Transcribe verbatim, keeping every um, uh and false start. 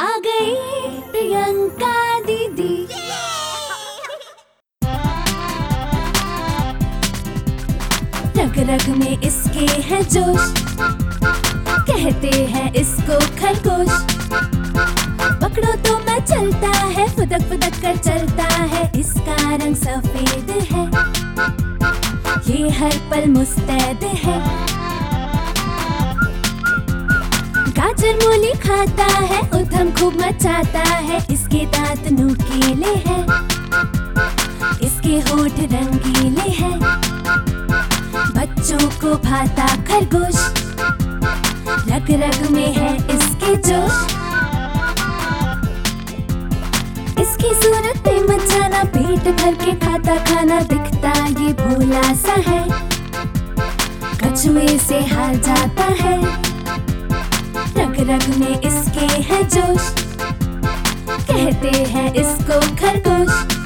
आ गई प्रियंका दीदी। रग रग में इसके है जोश, कहते हैं इसको खरगोश। पकड़ो तो मैं चलता है, फुदक फुदक कर चलता है। इसका रंग सफेद है, ये हर पल मुस्तैद है। गाजर मूली खाता है, उधम खूब मचाता है। इसके दांत नुकीले हैं, इसके होठ रंगीले हैं। बच्चों को भाता खरगोश, रग रग में है इसके जोश। इसकी सूरत पे मचाना, पेट भर के खाता खाना। दिखता ये भोला सा है, कछुए से हार जाता है। रग रग में इसके है जोश, कहते हैं इसको खरगोश।